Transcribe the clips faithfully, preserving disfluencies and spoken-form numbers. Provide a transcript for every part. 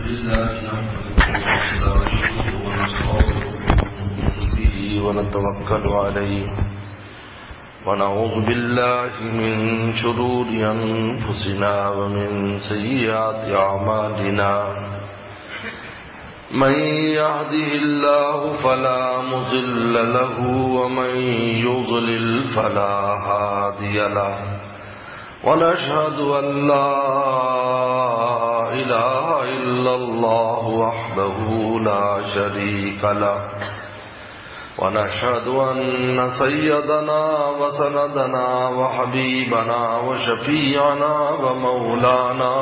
لله نحمده ونستعينه به ونتوكل عليه ونعوذ بالله من شرور أنفسنا ومن سيئات أعمالنا من يهده الله فلا مضل له ومن يضلل فلا هادي له ونشهد أن لا إله إلا الله وحده لا شريك له ونشهد أن سيدنا وسندنا وحبيبنا وشفيعنا ومولانا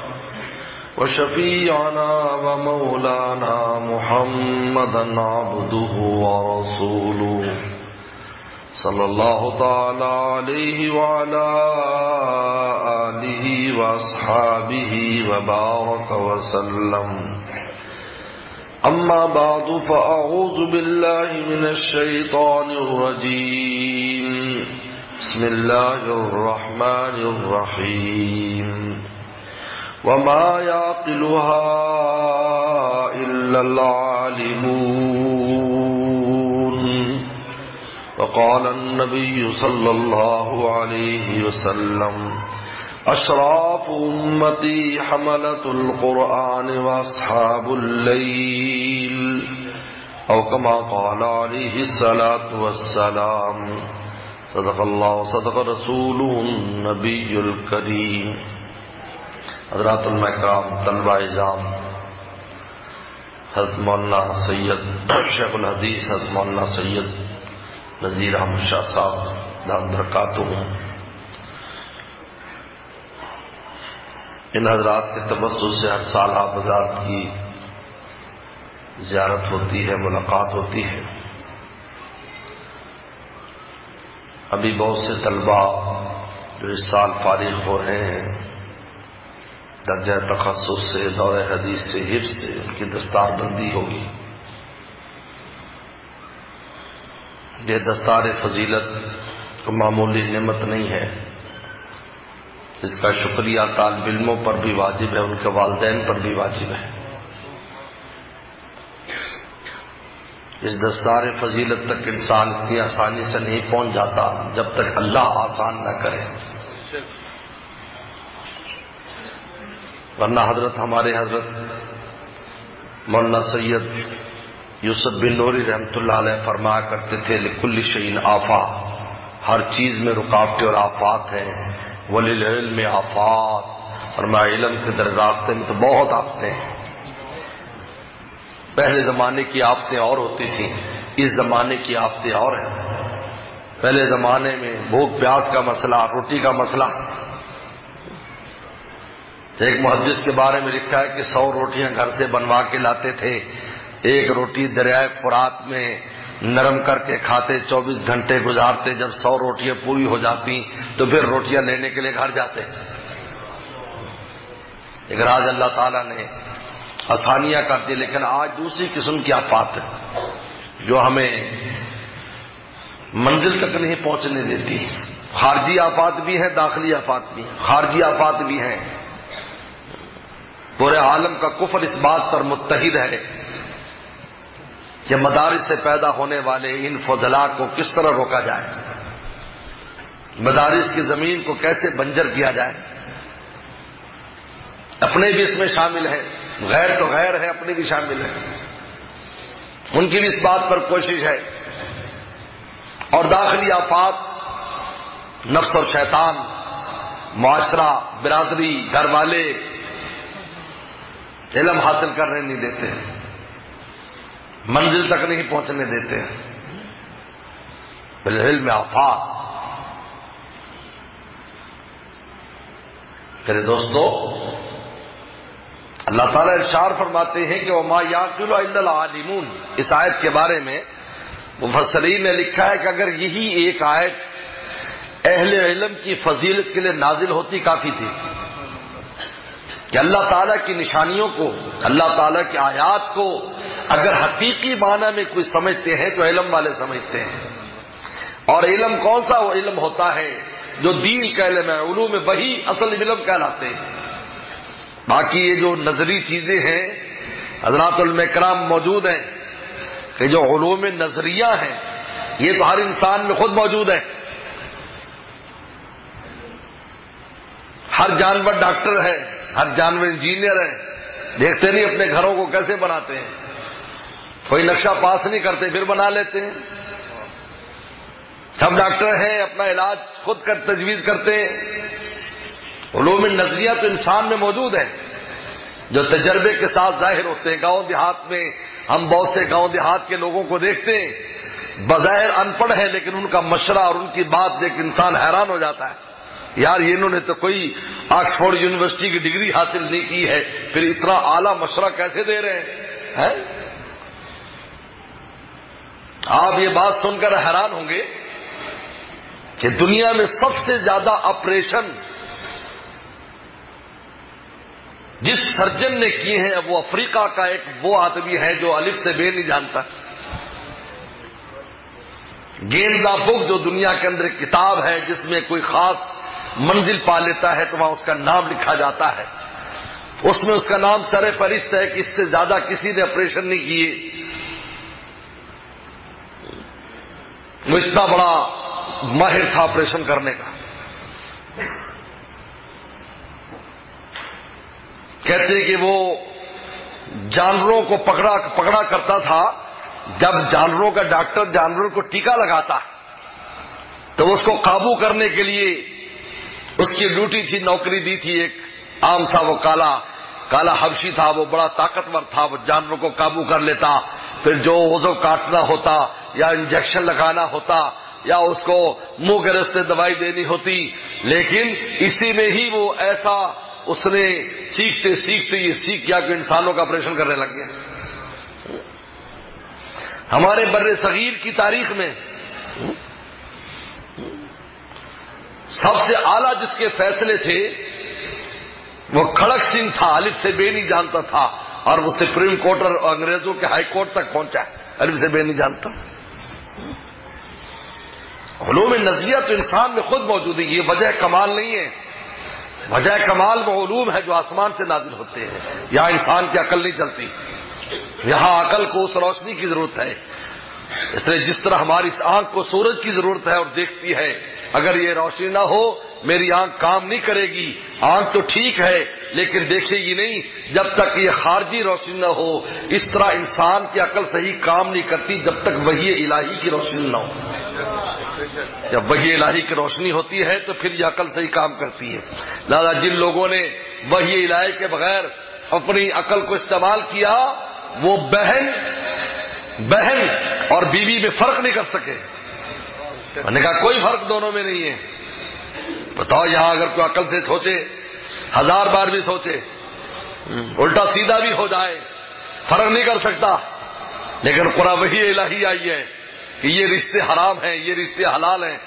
وشفيعنا ومولانا محمدا عبده ورسوله صلى الله تعالى عليه وعلى آله وأصحابه وبارك وسلم أما بعد فأعوذ بالله من الشيطان الرجيم بسم الله الرحمن الرحيم وما يعقلها إلا العالمون وقال النبي صلى الله عليه وسلم أشراف أمتي حملة القرآن وأصحاب الليل أو كما قال عليه الصلاة والسلام صدق الله صدق رسوله النبي الكريم. حضرات علماء کرام، طلبہ اعزام، حضرت مولانا سید شیخ الحدیث حضرت مولانا سید نذیر احمد شاہ صاحب دام برکاتہ، ان حضرات کے تبسط سے ہر سال آپ حضرات کی زیارت ہوتی ہے، ملاقات ہوتی ہے. ابھی بہت سے طلبہ جو اس سال فارغ ہو رہے ہیں، درجہ تخصص سے، دور حدیث سے، حفظ سے، ان کی دستار بندی ہوگی. یہ دستار فضیلت کو معمولی نعمت نہیں ہے، اس کا شکریہ طالب علموں پر بھی واجب ہے، ان کے والدین پر بھی واجب ہے. اس دستار فضیلت تک انسان اتنی آسانی سے نہیں پہنچ جاتا جب تک اللہ آسان نہ کرے، ورنہ حضرت ہمارے حضرت مولانا سید یوسف بن نوری رحمۃ اللہ علیہ فرمایا کرتے تھے لکل شیء آفات، ہر چیز میں رکاوٹیں اور آفات ہیں، وللعلم آفات، فرمایا علم کے در راستے میں تو بہت آفتیں ہیں. پہلے زمانے کی آفتیں اور ہوتی تھیں، اس زمانے کی آفتیں اور ہیں. پہلے زمانے میں بھوک پیاس کا مسئلہ، روٹی کا مسئلہ. ایک محدث کے بارے میں لکھا ہے کہ سو روٹیاں گھر سے بنوا کے لاتے تھے، ایک روٹی دریائے فرات میں نرم کر کے کھاتے، چوبیس گھنٹے گزارتے، جب سو روٹیاں پوری ہو جاتی تو پھر روٹیاں لینے کے لیے گھر جاتے. ایک راز اللہ تعالیٰ نے آسانیاں کر دی، لیکن آج دوسری قسم کی آفات ہے جو ہمیں منزل تک نہیں پہنچنے دیتی. خارجی آفات بھی ہیں، داخلی آفات بھی ہیں. خارجی آفات بھی ہیں، پورے عالم کا کفر اس بات پر متحد ہے کہ مدارس سے پیدا ہونے والے ان فضلاء کو کس طرح روکا جائے، مدارس کی زمین کو کیسے بنجر کیا جائے. اپنے بھی اس میں شامل ہیں، غیر تو غیر ہے، اپنے بھی شامل ہیں، ان کی بھی اس بات پر کوشش ہے. اور داخلی آفات نفس اور شیطان، معاشرہ، برادری، گھر والے علم حاصل کرنے نہیں دیتے، منزل تک نہیں پہنچنے دیتے. بالعلم آفات. میرے دوستو، اللہ تعالیٰ ارشاد فرماتے ہیں کہ وما یعقل الا العالمون. اس آیت کے بارے میں مفسرین نے لکھا ہے کہ اگر یہی ایک آیت اہل علم کی فضیلت کے لیے نازل ہوتی کافی تھی کہ اللہ تعالیٰ کی نشانیوں کو، اللہ تعالیٰ کی آیات کو اگر حقیقی معنی میں کوئی سمجھتے ہیں تو علم والے سمجھتے ہیں. اور علم کون سا وہ علم ہوتا ہے جو دین کا علم ہے، علوم وحی اصل علم کہلاتے ہیں. باقی یہ جو نظری چیزیں ہیں حضرات علماء کرام موجود ہیں کہ جو علوم نظریہ ہیں یہ تو ہر انسان میں خود موجود ہے. ہر جانور ڈاکٹر ہے, ہر جانور انجینئر ہے. دیکھتے نہیں اپنے گھروں کو کیسے بناتے ہیں, کوئی نقشہ پاس نہیں کرتے پھر بنا لیتے ہیں. سب ڈاکٹر ہیں, اپنا علاج خود کر تجویز کرتے ہیں. علوم نظریہ تو انسان میں موجود ہے جو تجربے کے ساتھ ظاہر ہوتے ہیں. گاؤں دیہات میں ہم بہت سے گاؤں دیہات کے لوگوں کو دیکھتے ہیں, بظاہر ان پڑھ ہے لیکن ان کا مشورہ اور ان کی بات دیکھ انسان حیران ہو جاتا ہے. یار یہ انہوں نے تو کوئی آکسفورڈ یونیورسٹی کی ڈگری حاصل نہیں کی ہے, پھر اتنا اعلیٰ مشورہ کیسے دے رہے ہیں؟ آپ یہ بات سن کر حیران ہوں گے کہ دنیا میں سب سے زیادہ آپریشن جس سرجن نے کیے ہیں وہ افریقہ کا ایک وہ آدمی ہے جو الف سے بے نہیں جانتا. گینزا بک جو دنیا کے اندر ایک کتاب ہے جس میں کوئی خاص منزل پا لیتا ہے تو وہاں اس کا نام لکھا جاتا ہے, اس میں اس کا نام سر فہرست ہے کہ اس سے زیادہ کسی نے آپریشن نہیں کیے. وہ اتنا بڑا ماہر تھا آپریشن کرنے کا. کہتے ہیں کہ وہ جانوروں کو پکڑا پکڑا کرتا تھا. جب جانوروں کا ڈاکٹر جانوروں کو ٹیکا لگاتا تو اس کو قابو کرنے کے لیے اس کی ڈیوٹی تھی, نوکری دی تھی ایک عام سا, وہ کالا کالا حبشی تھا, وہ بڑا طاقتور تھا, وہ جانوروں کو قابو کر لیتا. پھر جو وضو کاٹنا ہوتا یا انجیکشن لگانا ہوتا یا اس کو منہ کے راستے دوائی دینی ہوتی, لیکن اسی میں ہی وہ ایسا اس نے سیکھتے سیکھتے یہ سیکھ گیا کہ انسانوں کا آپریشن کرنے لگ گیا. ہمارے بر صغیر کی تاریخ میں سب سے اعلیٰ جس کے فیصلے تھے وہ کھڑک سنگھ تھا, الف سے بے نہیں جانتا تھا, اور وہ سپریم کورٹ اور انگریزوں کے ہائی کورٹ تک پہنچا, الف سے بے نہیں جانتا. علوم نظریہ تو انسان میں خود موجود ہے, یہ وجہ کمال نہیں ہے. وجہ کمال وہ علوم ہے جو آسمان سے نازل ہوتے ہیں. یہاں انسان کی عقل نہیں چلتی, یہاں عقل کو اس روشنی کی ضرورت ہے. اس لیے جس طرح ہماری اس آنکھ کو سورج کی ضرورت ہے اور دیکھتی ہے, اگر یہ روشنی نہ ہو میری آنکھ کام نہیں کرے گی. آنکھ تو ٹھیک ہے لیکن دیکھے گی نہیں جب تک یہ خارجی روشنی نہ ہو. اس طرح انسان کی عقل صحیح کام نہیں کرتی جب تک وحی الہی کی روشنی نہ ہو. جب وحی الہی کی روشنی ہوتی ہے تو پھر یہ عقل صحیح کام کرتی ہے. لہذا جن لوگوں نے وحی الہی کے بغیر اپنی عقل کو استعمال کیا وہ بہن بہن اور بیوی میں فرق نہیں کر سکے. میں نے کہا کوئی فرق دونوں میں نہیں ہے. بتاؤ یہاں اگر کوئی عقل سے سوچے, ہزار بار بھی سوچے, الٹا سیدھا بھی ہو جائے, فرق نہیں کر سکتا. لیکن قرآن وحی الہی آئی ہے کہ یہ رشتے حرام ہیں, یہ رشتے حلال ہیں,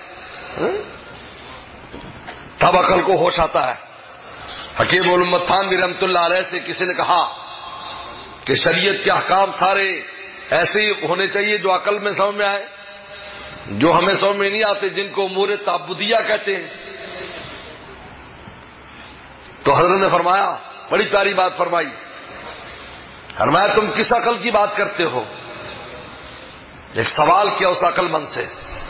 تب عقل کو ہوش آتا ہے. حکیم الامت تھانوی رحمۃ اللہ علیہ سے کسی نے کہا کہ شریعت کے احکام سارے ایسے ہی ہونے چاہیے جو عقل میں سمجھ میں آئے, جو ہمیں سمجھ میں نہیں آتے, جن کو امور تعبدیہ کہتے ہیں. تو حضرت نے فرمایا, بڑی پیاری بات فرمائی, فرمایا تم کس عقل کی بات کرتے ہو؟ ایک سوال کیا اس عقل مند سے.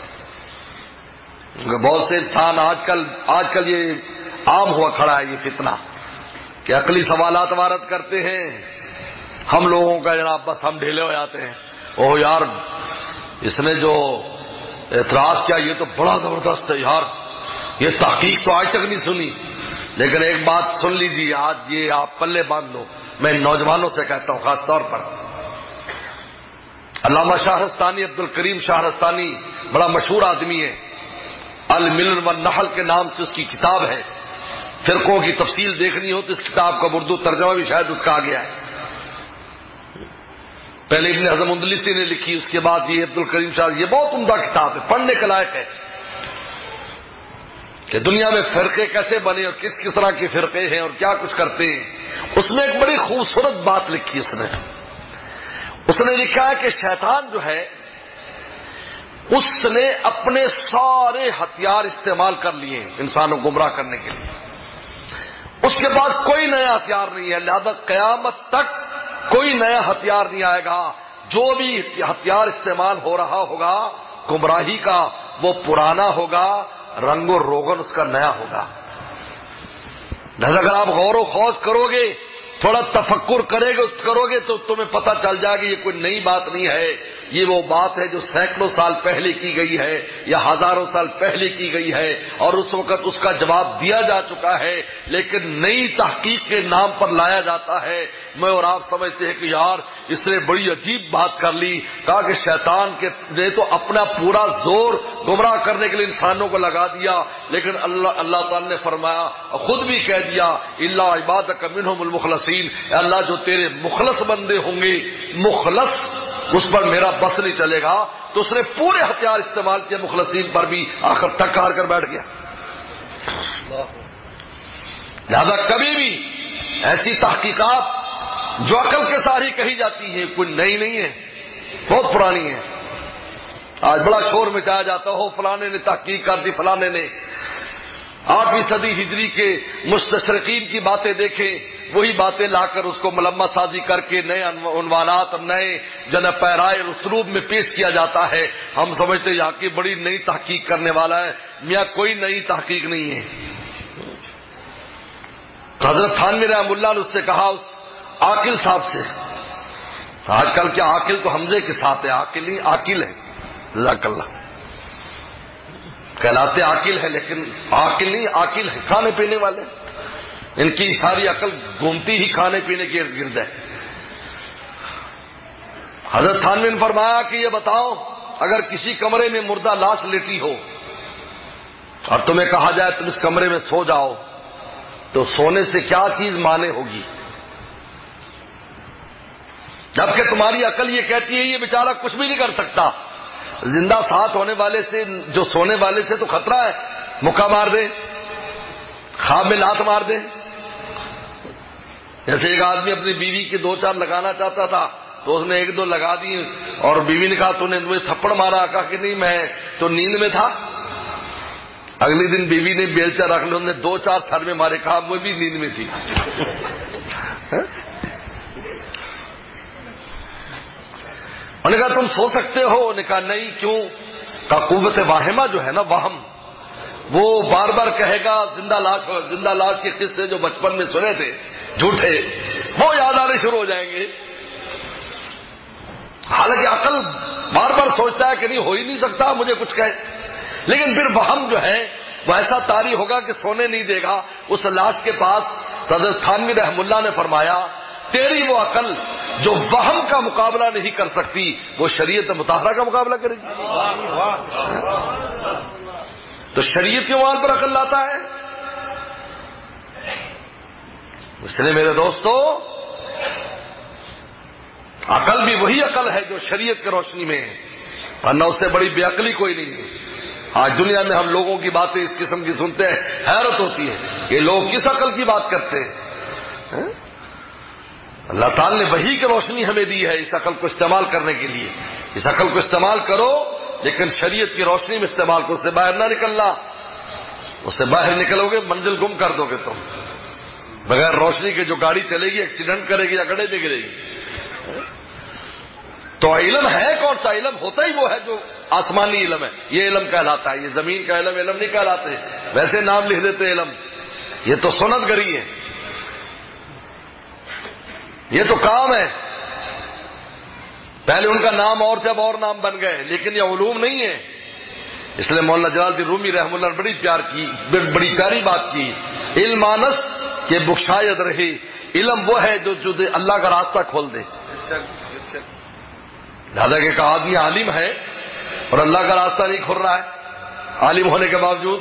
بہت سے انسان آج کل آج کل یہ عام ہوا کھڑا ہے یہ فتنہ کہ عقلی سوالات وارد کرتے ہیں. ہم لوگوں کا جناب بس ہم ڈھیلے ہو جاتے ہیں. اوہ یار اس نے جو اعتراض کیا یہ تو بڑا زبردست ہے یار, یہ تحقیق تو آج تک نہیں سنی. لیکن ایک بات سن لیجیے, آج یہ آپ پلے باندھ لو, میں نوجوانوں سے کہتا ہوں خاص طور پر. علامہ شاہرستانی, عبد الکریم شاہرستانی بڑا مشہور آدمی ہے, الملل والنحل کے نام سے اس کی کتاب ہے. فرقوں کی تفصیل دیکھنی ہو تو اس کتاب کا اردو ترجمہ بھی شاید اس کا آ گیا ہے. پہلے ابن حزم اندلسی نے لکھی, اس کے بعد یہ عبد الکریم شاہ. یہ بہت عمدہ کتاب ہے, پڑھنے کے لائق ہے کہ دنیا میں فرقے کیسے بنے اور کس کس طرح کے فرقے ہیں اور کیا کچھ کرتے ہیں. اس میں ایک بڑی خوبصورت بات لکھی اس نے. اس نے لکھا ہے کہ شیطان جو ہے اس نے اپنے سارے ہتھیار استعمال کر لیے انسانوں کو گمراہ کرنے کے لیے. اس کے پاس کوئی نیا ہتھیار نہیں ہے، لہذا قیامت تک کوئی نیا ہتھیار نہیں آئے گا. جو بھی ہتھیار استعمال ہو رہا ہوگا گمراہی کا وہ پرانا ہوگا، رنگ و روغن اس کا نیا ہوگا. لہذا اگر آپ غور و خوض کرو گے، تھوڑا تفکر کرے گے کرو گے تو تمہیں پتہ چل جائے گا یہ کوئی نئی بات نہیں ہے، یہ وہ بات ہے جو سینکڑوں سال پہلے کی گئی ہے یا ہزاروں سال پہلے کی گئی ہے، اور اس وقت اس کا جواب دیا جا چکا ہے، لیکن نئی تحقیق کے نام پر لایا جاتا ہے. میں اور آپ سمجھتے ہیں کہ یار اس نے بڑی عجیب بات کر لی. کہا کہ شیطان کے نے تو اپنا پورا زور گمراہ کرنے کے لیے انسانوں کو لگا دیا، لیکن اللہ اللہ تعالی نے فرمایا، خود بھی کہہ دیا، الا عبادک منہم المخلصین، اللہ جو تیرے مخلص بندے ہوں گے، مخلص اس پر میرا بس نہیں چلے گا. تو اس نے پورے ہتھیار استعمال کیا مخلصین پر بھی، آخر تک ہار کر بیٹھ گیا. لہذا کبھی بھی ایسی تحقیقات جو عقل کے ساری کہی جاتی ہیں کوئی نئی نہیں ہے، بہت پرانی ہے. آج بڑا شور مچایا جاتا ہو فلانے نے تحقیق کر دی، فلانے نے. آٹھویں صدی ہجری کے مستشرقین کی باتیں دیکھیں، وہی باتیں لا کر اس کو ملمہ سازی کر کے نئے عنوانات، نئے جن پیرائے اسلوب میں پیش کیا جاتا ہے. ہم سمجھتے یہاں کی بڑی نئی تحقیق کرنے والا ہے. میاں کوئی نئی تحقیق نہیں ہے. حضرت تھانوی رحمہ اللہ نے اس سے کہا، اس عاقل صاحب سے، آج کل کیا عاقل تو حمزے کے ساتھ ہے، عاقل نہیں عاقل ہے، جزاک اللہ، کہلاتے عاقل ہے لیکن عاقل نہیں عاقل ہے، کھانے پینے والے. ان کی ساری عقل گھومتی ہی کھانے پینے کے ارد گرد ہے. حضرت تھانوی نے فرمایا کہ یہ بتاؤ، اگر کسی کمرے میں مردہ لاش لیٹی ہو اور تمہیں کہا جائے تم اس کمرے میں سو جاؤ، تو سونے سے کیا چیز مانے ہوگی؟ جبکہ تمہاری عقل یہ کہتی ہے یہ بیچارہ کچھ بھی نہیں کر سکتا. زندہ ساتھ ہونے والے سے، جو سونے والے سے تو خطرہ ہے، مکہ مار دے، خواب میں لات مار دے. جیسے ایک آدمی اپنی بیوی کی دو چار لگانا چاہتا تھا تو اس نے ایک دو لگا دی، اور بیوی نے کہا تو نے مجھے تھپڑ مارا، کہا کہ نہیں میں تو نیند میں تھا. اگلی دن بیوی نے بیلچا رکھ لیا، انہوں نے دو چار سر میں مارے، کہا وہ بھی نیند میں تھی. انہوں نے کہا تم سو سکتے ہو؟ انہوں نے کہا نہیں. کیوں؟ کہا قوت واہمہ جو ہے نا، وہم، وہ بار بار کہے گا زندہ لاش زندہ لاش کے قصے جو بچپن میں سنے تھے جھوٹے، وہ یاد آنے شروع ہو جائیں گے. حالانکہ عقل بار بار سوچتا ہے کہ نہیں ہو ہی نہیں سکتا، مجھے کچھ کہے، لیکن پھر وہم جو ہے وہ ایسا طاری ہوگا کہ سونے نہیں دے گا اس لاش کے پاس. حضرت تھانوی رحمہ اللہ نے فرمایا تیری وہ عقل جو وہم کا مقابلہ نہیں کر سکتی وہ شریعت مطہرہ کا مقابلہ کرے گی. تو شریعت کے موال پر عقل لاتا ہے. اس لیے میرے دوستو، عقل بھی وہی عقل ہے جو شریعت کی روشنی میں ہے، ورنہ اس سے بڑی بے عقلی کوئی نہیں ہے. آج دنیا میں ہم لوگوں کی باتیں اس قسم کی سنتے ہیں، حیرت ہوتی ہے کہ لوگ کس عقل کی بات کرتے ہیں. اللہ تعالی نے وحی کی روشنی ہمیں دی ہے اس عقل کو استعمال کرنے کے لیے. اس عقل کو استعمال کرو لیکن شریعت کی روشنی میں استعمال کرو، اس سے باہر نہ نکلنا. اس سے باہر نکلو گے منزل گم کر دو گے تم. بغیر روشنی کے جو گاڑی چلے گی ایکسیڈنٹ کرے گی یا گڑھے میں گرے گی. تو علم ہے کون سا؟ علم ہوتا ہی وہ ہے جو آسمانی علم ہے، یہ علم کہلاتا ہے. یہ زمین کا علم علم نہیں کہلاتے، ویسے نام لکھ دیتے علم. یہ تو سنت گری ہے، یہ تو کام ہے. پہلے ان کا نام اور جب اور نام بن گئے، لیکن یہ علوم نہیں ہے. اس لیے مولانا جلال الدین رومی رحمہ اللہ نے بڑی پیار کی بڑی پیاری بات کی، علم آنس کے بخشاید رہے. علم وہ ہے جو جو اللہ کا راستہ کھول دے. لہذا کہ کہا آدمی عالم ہے اور اللہ کا راستہ نہیں کھل رہا ہے عالم ہونے کے باوجود،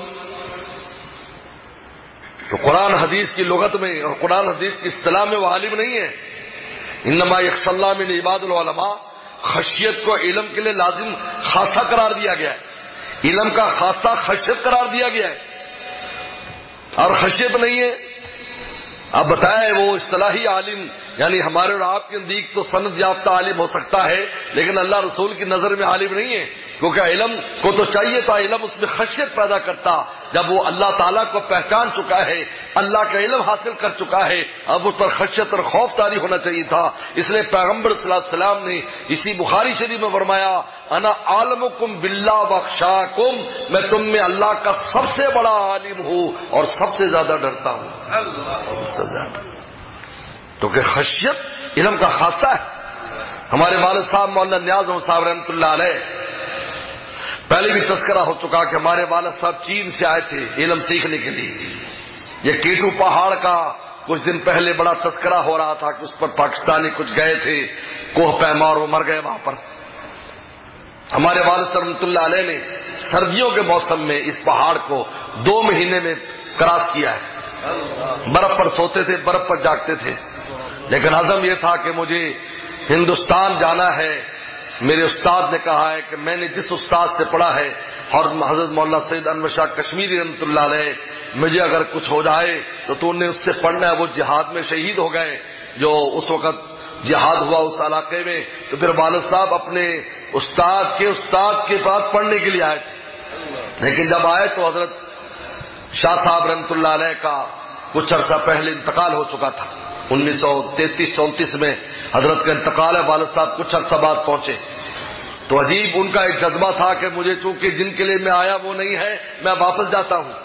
تو قرآن حدیث کی لغت میں اور قرآن حدیث کی اصطلاح میں وہ عالم نہیں ہے. انما یخشی اللہ من عباد العلماء، خشیت کو علم کے لیے لازم خاصہ قرار دیا گیا ہے. علم کا خاصہ خشیت قرار دیا گیا ہے، اور خشیت نہیں ہے. اب بتائیں وہ اصطلاحی عالم یعنی ہمارے اور آپ کے نزدیک تو سند یافتہ عالم ہو سکتا ہے، لیکن اللہ رسول کی نظر میں عالم نہیں ہے، کیونکہ علم کو تو چاہیے تھا، علم اس میں خشیت پیدا کرتا۔ جب وہ اللہ تعالیٰ کو پہچان چکا ہے، اللہ کا علم حاصل کر چکا ہے، اب اس پر خشیت اور خوف طاری ہونا چاہیے تھا۔ اس لیے پیغمبر صلی اللہ علیہ وسلم نے اسی بخاری شریف میں فرمایا، انا عالمکم باللہ واخشاکم، میں تم میں اللہ کا سب سے بڑا عالم ہوں اور سب سے زیادہ ڈرتا ہوں، سب سے زیادہ، کیونکہ خشیت علم کا خاصہ ہے۔ ہمارے والد صاحب مولانا نیاز احمد صاحب رحمۃ اللہ علیہ، پہلے بھی تذکرہ ہو چکا کہ ہمارے والد صاحب چین سے آئے تھے علم سیکھنے کے لیے۔ یہ کیٹو پہاڑ کا کچھ دن پہلے بڑا تذکرہ ہو رہا تھا کہ اس پر پاکستانی کچھ گئے تھے کوہ پیما اور وہ مر گئے وہاں پر۔ ہمارے والد صاحب رحمۃ اللہ علیہ نے سردیوں کے موسم میں اس پہاڑ کو دو مہینے میں کراس کیا ہے، برف پر سوتے تھے، برف پر جاگتے تھے، لیکن عزم یہ تھا کہ مجھے ہندوستان جانا ہے۔ میرے استاد نے کہا ہے کہ میں نے جس استاد سے پڑھا ہے اور حضرت مولانا سید انور شاہ کشمیری رحمۃ اللہ علیہ، مجھے اگر کچھ ہو جائے تو تو نے اس سے پڑھنا ہے۔ وہ جہاد میں شہید ہو گئے، جو اس وقت جہاد ہوا اس علاقے میں، تو پھر والد صاحب اپنے استاد کے استاد کے پاس پڑھنے کے لیے آئے تھے، لیکن جب آئے تو حضرت شاہ صاحب رحمۃ اللہ علیہ کا کچھ عرصہ پہلے انتقال ہو چکا تھا۔ انیس سو تینتیس چونتیس میں حضرت کا انتقال ہے، والد صاحب کچھ عرصہ بعد پہنچے، تو عجیب ان کا ایک جذبہ تھا کہ مجھے چونکہ جن کے لیے میں آیا وہ نہیں ہے، میں واپس جاتا ہوں۔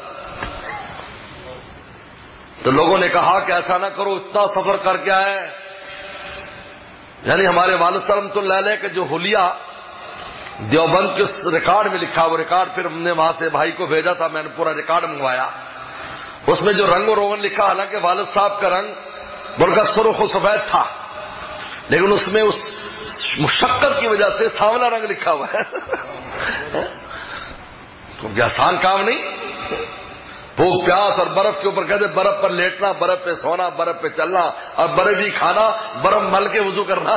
تو لوگوں نے کہا کہ ایسا نہ کرو، اتنا سفر کر کے آئے، یعنی ہمارے والد صاحب رحمۃ اللہ علیہ کا جو حلیہ دیوبند کے ریکارڈ میں لکھا، وہ ریکارڈ پھر ہم نے وہاں سے بھائی کو بھیجا تھا، میں نے پورا ریکارڈ منگوایا، اس میں جو رنگ و روغن لکھا، حالانکہ والد صاحب کا رنگ بڑا سرخ و سفید تھا، لیکن اس میں اس مشقت کی وجہ سے سانولا رنگ لکھا ہوا ہے۔ کیونکہ آسان کام نہیں، بھوک پیاس اور برف کے اوپر کہتے برف پر لیٹنا، برف پہ سونا، برف پہ چلنا اور برف ہی کھانا، برف مل کے وضو کرنا۔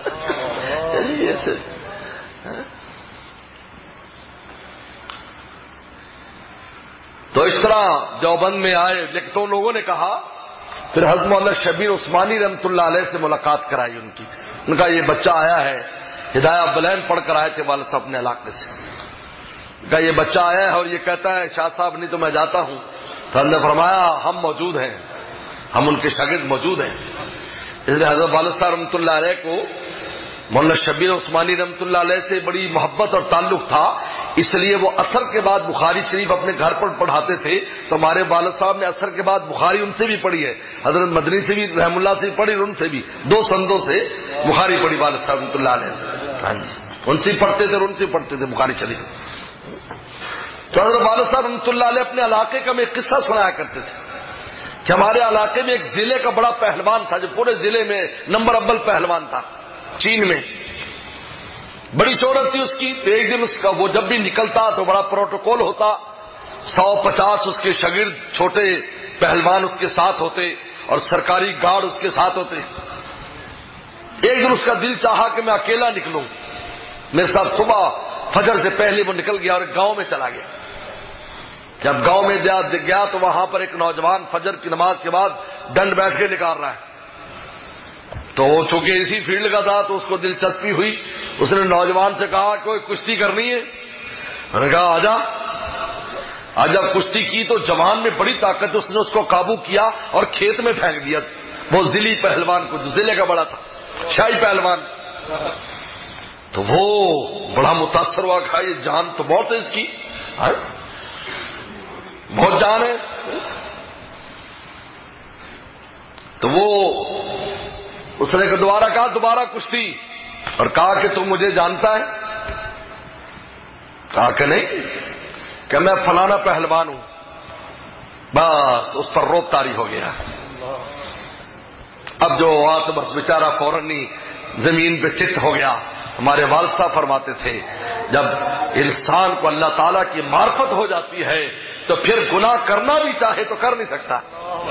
تو اس طرح دیوبند میں آئے، لیکن تو لوگوں نے کہا، پھر حضرت مولانا شبیر عثمانی رحمۃ اللہ علیہ سے ملاقات کرائی ان کی، ان کا یہ بچہ آیا ہے، ہدایہ بلین پڑھ کر آئے تھے والد صاحب اپنے علاقے سے، کہ یہ بچہ آیا ہے اور یہ کہتا ہے شاہ صاحب نہیں تو میں جاتا ہوں۔ تو ہم نے فرمایا ہم موجود ہیں، ہم ان کے شاگرد موجود ہیں۔ اس لیے حضرت والد صاحب رحمۃ اللہ علیہ کو مولانا شبیر عثمانی رحمۃ اللہ علیہ سے بڑی محبت اور تعلق تھا، اس لیے وہ عصر کے بعد بخاری شریف اپنے گھر پر پڑھاتے تھے، تو ہمارے والد صاحب نے عصر کے بعد بخاری ان سے بھی پڑھی ہے، حضرت مدنی سے بھی رحم اللہ سے بھی پڑھی اور ان سے بھی دو سندوں سے بخاری پڑھی والد صاحب رحمۃ اللہ علیہ سے، ہاں جی، ان سے پڑھتے تھے اور ان سے پڑھتے تھے بخاری شریف۔ تو حضرت والد صاحب رحمۃ اللہ علیہ اپنے علاقے کا میں ایک قصہ سنایا کرتے تھے کہ ہمارے علاقے میں ایک ضلع کا بڑا پہلوان تھا، جو پورے ضلع میں نمبر اول پہلوان تھا چین میں، بڑی شہرت تھی اس کی۔ ایک دن اس کا وہ جب بھی نکلتا تو بڑا پروٹوکول ہوتا، سو پچاس اس کے شاگرد چھوٹے پہلوان اس کے ساتھ ہوتے اور سرکاری گارڈ اس کے ساتھ ہوتے۔ ایک دن اس کا دل چاہا کہ میں اکیلا نکلوں، میرے ساتھ صبح فجر سے پہلے وہ نکل گیا اور گاؤں میں چلا گیا۔ جب گاؤں میں گیا تو وہاں پر ایک نوجوان فجر کی نماز کے بعد ڈنڈ بیٹھ کے نکال رہا ہے، تو وہ چونکہ اسی فیلڈ کا تھا تو اس کو دلچسپی ہوئی، اس نے نوجوان سے کہا کوئی کشتی کرنی ہے؟ میں نے کہا آجا آج جب کشتی کی تو جوان میں بڑی طاقت، اس نے اس کو قابو کیا اور کھیت میں پھینک دیا، وہ ضلعی پہلوان کو، جو ضلع کا بڑا تھا، شاہی پہلوان۔ تو وہ بڑا متاثر ہوا، کہا یہ جان تو بہت ہے اس کی، بہت جان ہے۔ تو وہ اس نے دوبارہ کہا دوبارہ کشتی، اور کہا کہ تم مجھے جانتا ہے؟ کہا کہ نہیں، کہ میں فلانا پہلوان ہوں۔ بس اس پر روب طاری ہو گیا۔ اب جو ہوا تو بس بیچارہ فوراً ہی زمین پہ چت ہو گیا۔ ہمارے والد صاحب فرماتے تھے جب انسان کو اللہ تعالیٰ کی معرفت ہو جاتی ہے تو پھر گناہ کرنا بھی چاہے تو کر نہیں سکتا۔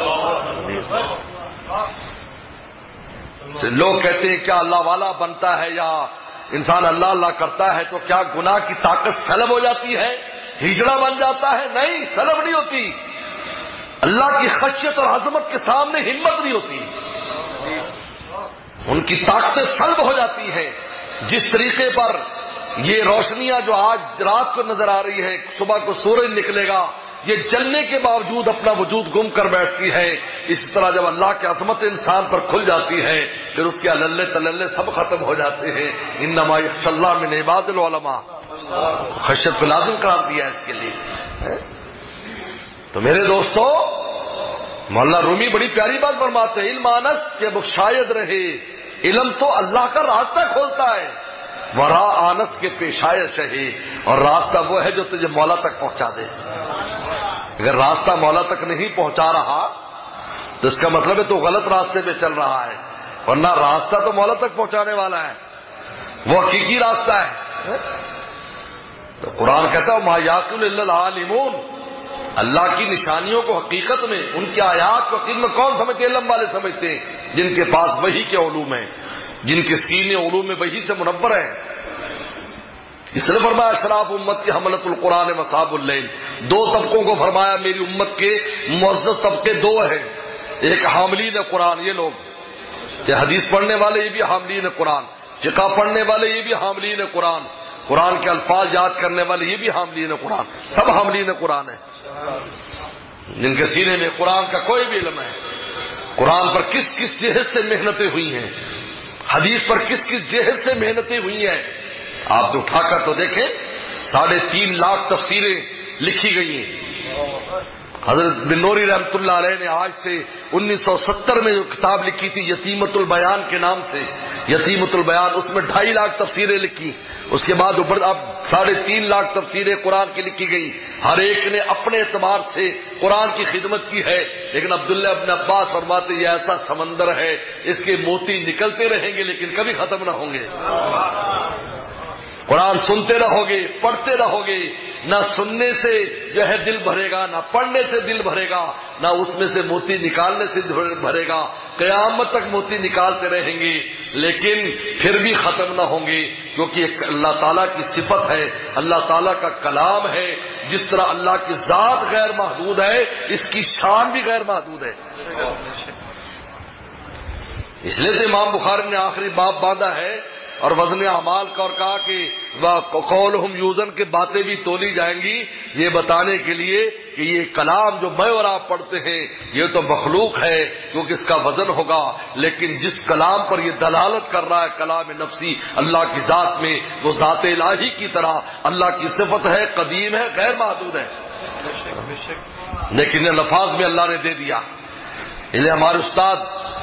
لوگ کہتے ہیں کیا اللہ والا بنتا ہے یا انسان اللہ اللہ کرتا ہے تو کیا گناہ کی طاقت سلب ہو جاتی ہے، ہجڑا بن جاتا ہے؟ نہیں، سلب نہیں ہوتی۔ اللہ کی خشیت اور عظمت کے سامنے ہمت نہیں ہوتی۔ ان کی طاقتیں سلب ہو جاتی ہیں. جس طریقے پر یہ روشنیاں جو آج رات کو نظر آ رہی ہیں، صبح کو سورج نکلے گا، یہ جلنے کے باوجود اپنا وجود گم کر بیٹھتی ہے. اسی طرح جب اللہ کی عظمت انسان پر کھل جاتی ہے پھر اس کے اللے تللے سب ختم ہو جاتے ہیں. انما یخشی اللہ من عباد العلماء، خشیت کو لازم قرار دیا ہے اس کے لیے. تو میرے دوستو، مولانا رومی بڑی پیاری بات فرماتے ہیں، علم آنس کہ وہ شاید رہے، علم تو اللہ کا راستہ کھولتا ہے، ورا آنس کے پیشائے شہی، اور راستہ وہ ہے جو تجھے مولا تک پہنچا دے. اگر راستہ مولا تک نہیں پہنچا رہا تو اس کا مطلب ہے تو غلط راستے پہ چل رہا ہے، ورنہ راستہ تو مولا تک پہنچانے والا ہے، وہ حقیقی راستہ ہے. تو قرآن کہتا ہے ما یعقل الا العالمون، اللہ کی نشانیوں کو حقیقت میں، ان کی آیات کو حقیقت میں کون سمجھتے ہیں؟ علم والے سمجھتے ہیں، جن کے پاس وحی کے علوم ہیں، جن کے سینے علوم میں وحی سے منور ہیں. اس نے فرمایا اشراف امت کی حملت القرآن مصحاب اللیل، دو طبقوں کو فرمایا میری امت کے معزز طبقے دو ہیں. ایک حاملین قرآن، یہ لوگ کہ حدیث پڑھنے والے یہ بھی حاملین قرآن، فقہ پڑھنے والے یہ بھی حاملین قرآن، قرآن کے الفاظ یاد کرنے والے یہ بھی حاملین قرآن، سب حاملین قرآن ہیں، جن کے سینے میں قرآن کا کوئی بھی علم ہے. قرآن پر کس کس جہد سے محنتیں ہوئی ہیں، حدیث پر کس کس جہد سے محنتیں ہوئی ہیں. آپ نے اٹھا کر تو دیکھیں، ساڑھے تین لاکھ تفسیریں لکھی گئی ہیں. حضرت بن نوری رحمۃ اللہ علیہ نے آج سے انیس سو ستر میں جو کتاب لکھی تھی یتیمۃ البیان کے نام سے، یتیمۃ البیان، اس میں ڈھائی لاکھ تفسیریں لکھی. اس کے بعد اوپر اب ساڑھے تین لاکھ تفسیریں قرآن کی لکھی گئی. ہر ایک نے اپنے اعتبار سے قرآن کی خدمت کی ہے. لیکن عبداللہ ابن عباس فرماتے یہ ایسا سمندر ہے، اس کے موتی نکلتے رہیں گے لیکن کبھی ختم نہ ہوں گے. قرآن سنتے رہو گے، پڑھتے رہو گے، نہ سننے سے جو ہے دل بھرے گا، نہ پڑھنے سے دل بھرے گا، نہ اس میں سے موتی نکالنے سے بھرے گا. قیامت تک موتی نکالتے رہیں گے لیکن پھر بھی ختم نہ ہوں گے، کیونکہ اللہ تعالیٰ کی صفت ہے، اللہ تعالیٰ کا کلام ہے. جس طرح اللہ کی ذات غیر محدود ہے، اس کی شان بھی غیر محدود ہے. اس لیے تو امام بخاری نے آخری باب باندھا ہے اور وزن اعمال کا، اور کہا کہ قولہم یوزن کے باتیں بھی تولی جائیں گی، یہ بتانے کے لیے کہ یہ کلام جو میں اور آپ پڑھتے ہیں یہ تو مخلوق ہے کیونکہ اس کا وزن ہوگا، لیکن جس کلام پر یہ دلالت کر رہا ہے کلام نفسی اللہ کی ذات میں، وہ ذات الہی کی طرح اللہ کی صفت ہے، قدیم ہے، غیر محدود ہے. لیکن الفاظ میں اللہ نے دے دیا. اس لیے ہمارے استاد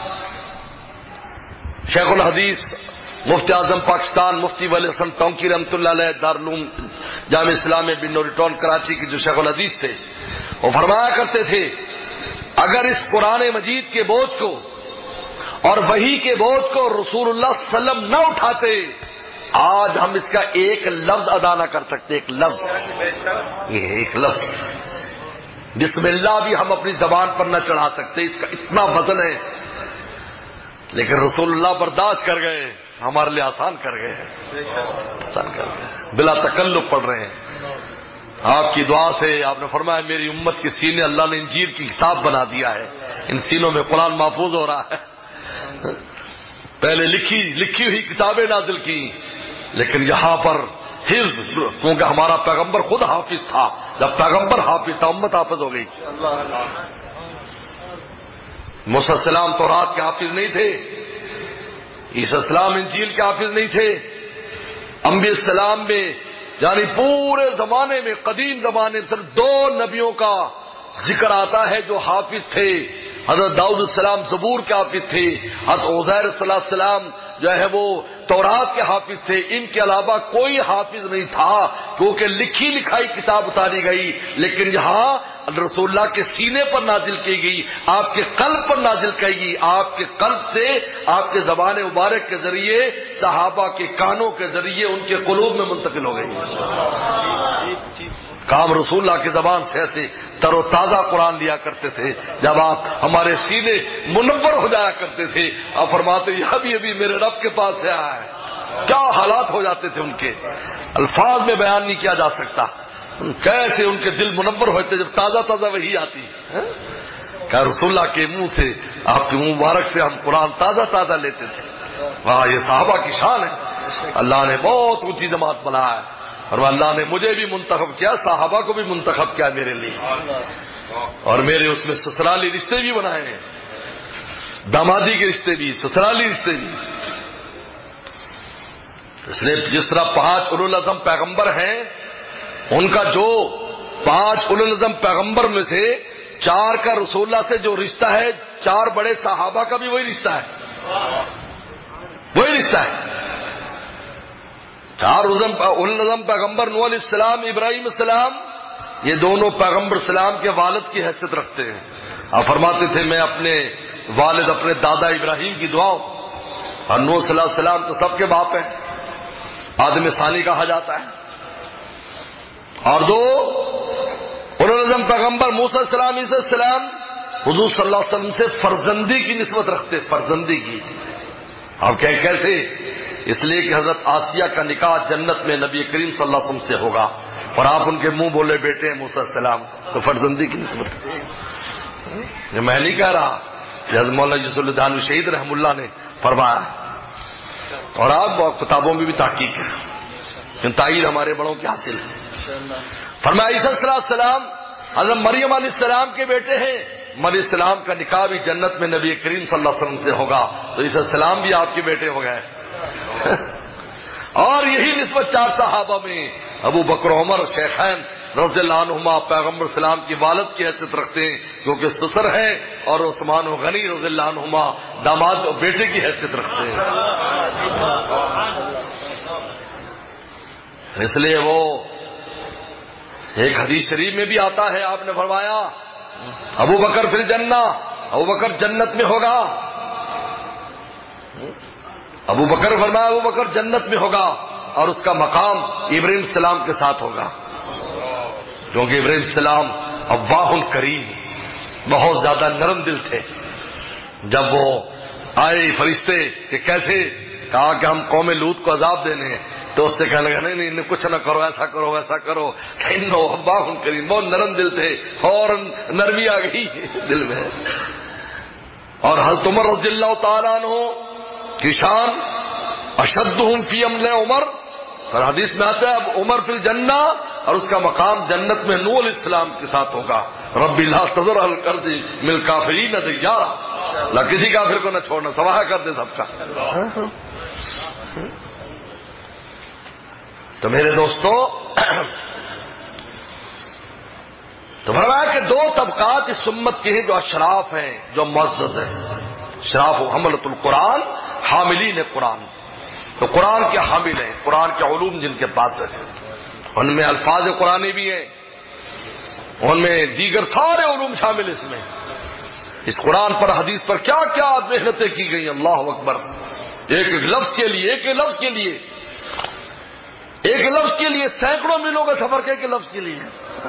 شیخ الحدیث مفتی اعظم پاکستان مفتی ولی حسن ٹونکی رحمۃ اللہ علیہ دارالعلوم جامع اسلامیہ بن نوری ٹون کراچی کے جو شیخ الحدیث تھے، وہ فرمایا کرتے تھے اگر اس قرآن مجید کے بوجھ کو اور وحی کے بوجھ کو رسول اللہ صلی اللہ علیہ وسلم نہ اٹھاتے، آج ہم اس کا ایک لفظ ادا نہ کر سکتے. ایک لفظ، یہ ایک لفظ بسم اللہ بھی ہم اپنی زبان پر نہ چڑھا سکتے، اس کا اتنا وزن ہے. لیکن رسول اللہ برداشت کر گئے، ہمارے لیے آسان کر گئے، آسان کر گئے، بلا تکلف پڑھ رہے ہیں. آپ کی دعا سے آپ نے فرمایا میری امت کے سینے اللہ نے انجیل کی کتاب بنا دیا ہے، ان سینوں میں قرآن محفوظ ہو رہا ہے. پہلے لکھی لکھی ہوئی کتابیں نازل کی، لیکن یہاں پر حفظ، کیونکہ ہمارا پیغمبر خود حافظ تھا. جب پیغمبر حافظ تھا امت حافظ ہو گئی. موسیٰ السلام تورات کے حافظ نہیں تھے، عیسیٰ السلام انجیل کے حافظ نہیں تھے. انبیاء السلام میں یعنی پورے زمانے میں، قدیم زمانے میں صرف دو نبیوں کا ذکر آتا ہے جو حافظ تھے. حضرت داؤد السلام زبور کے حافظ تھے، حضرت عزیر صلی اللہ علیہ وسلم جو ہے وہ تورات کے حافظ تھے. ان کے علاوہ کوئی حافظ نہیں تھا کیونکہ لکھی لکھائی کتاب اتاری گئی، لیکن یہاں رسول اللہ کے سینے پر نازل کی گئی، آپ کے قلب پر نازل کی گئی، آپ کے قلب سے، آپ کے زبان مبارک کے ذریعے، صحابہ کے کانوں کے ذریعے ان کے قلوب میں منتقل ہو گئی. کام رسول اللہ کی زبان سے ایسے تر و تازہ قرآن لیا کرتے تھے. جب آپ ہمارے سینے منور ہو جایا کرتے تھے، آپ فرماتے یہ ابھی ابھی میرے رب کے پاس سے آیا ہے. کیا حالات ہو جاتے تھے ان کے، الفاظ میں بیان نہیں کیا جا سکتا. کیسے ان کے دل منور ہوتے جب تازہ تازہ وحی آتی. کہ رسول اللہ کے منہ سے، آپ کے منہ مبارک سے ہم قرآن تازہ تازہ لیتے تھے. واہ یہ صحابہ کی شان ہے. اللہ نے بہت اونچی جماعت بنایا ہے اور اللہ نے مجھے بھی منتخب کیا, صحابہ کو بھی منتخب کیا میرے لیے, اور میرے اس میں سسرالی رشتے بھی بنائے ہیں, دامادی کے رشتے بھی, سسرالی رشتے بھی. اس لیے جس طرح پانچ اولو العزم پیغمبر ہیں, ان کا جو پانچ اولو العزم پیغمبر میں سے چار کا رسول اللہ سے جو رشتہ ہے, چار بڑے صحابہ کا بھی وہی رشتہ ہے, وہی رشتہ ہے. چار اولو العزم پیغمبر نوح علیہ السلام, ابراہیم السلام, یہ دونوں پیغمبر السلام کے والد کی حیثیت رکھتے ہیں. آپ فرماتے تھے میں اپنے والد اپنے دادا ابراہیم کی دعاؤں, اور نوح صلی اللہ علیہ وسلم تو سب کے باپ ہیں, آدم ثانی کہا جاتا ہے. اور دو اولو العزم پیغمبر موسیٰ السلام, عیسیٰ السلام, حضور صلی اللہ علیہ وسلم سے فرزندی کی نسبت رکھتے, فرزندی کی. آپ کہ کیسے؟ اس لیے کہ حضرت آسیہ کا نکاح جنت میں نبی کریم صلی اللہ علیہ وسلم سے ہوگا, اور آپ ان کے منہ بولے بیٹے ہیں موسیٰ السلام, تو فرزندی کی نسبت. یہ میں نہیں کہہ رہا, حضرت مولانا یوسف الدانوی شہید رحم اللہ نے فرمایا, اور آپ کتابوں میں بھی تحقیق ہے, تائید ہمارے بڑوں کی حاصل ہے. فرمایا عیسیٰ علیہ السلام حضرت مریم علیہ السلام کے بیٹے ہیں, مریم السلام کا نکاح بھی جنت میں نبی کریم صلی اللہ علیہ وسلم سے ہوگا, تو عیسیٰ السلام بھی آپ کے بیٹے ہو گئے. اور یہی نسبت چار صحابہ میں ابو بکر عمر شیخین رضی اللہ عنہما پیغمبر السلام کی والد کی حیثیت رکھتے ہیں, کیونکہ سسر ہے, اور عثمان و غنی رضی اللہ عنہما داماد اور بیٹے کی حیثیت رکھتے ہیں. اس لیے وہ ایک حدیث شریف میں بھی آتا ہے, آپ نے فرمایا ابو بکر فی الجنہ, ابو بکر جنت میں ہوگا. ابو بکر فرمایا ابو بکر جنت میں ہوگا, اور اس کا مقام ابراہیم السلام کے ساتھ ہوگا, کیونکہ ابراہیم السلام اواہ کریم, بہت زیادہ نرم دل تھے. جب وہ آئے فرشتے کہ کیسے, کہا کہ ہم قوم لوط کو عذاب دینے ہیں, تو اس سے کہنے لگا نہیں نہیں کچھ نہ کرو, ایسا کرو ویسا کرو. اواہ کریم, بہت نرم دل تھے, اور نرمی آ گئی دل میں. اور حضرت عمر رضی اللہ تعالیٰ عنہ کی شان اشدہم فی عمل عمر, اور حدیث میں آتا ہے اب عمر فی الجنہ, اور اس کا مقام جنت میں نوح علیہ السلام کے ساتھ ہوگا. ربی لا تذر علی الارض من الکافرین دیارا, اللہ کسی کافر کو نہ چھوڑنا, سواہ کر دے سب کا. تو میرے دوستو, تو فرمایا کہ دو طبقات اس امت کے ہیں جو اشراف ہیں, جو معزز ہیں. اشراف و حملۃ القرآن, حاملین قرآن, تو قرآن کے حامل ہیں, قرآن کے علوم جن کے پاس ہیں, ان میں الفاظ قرآنی بھی ہیں, ان میں دیگر سارے علوم شامل اس میں. اس قرآن پر حدیث پر کیا کیا محنتیں کی گئی, اللہ اکبر. ایک ایک لفظ کے لیے, ایک ایک لفظ کے لیے, ایک لفظ کے لیے سینکڑوں میلوں کا سفر کے لفظ کے لیے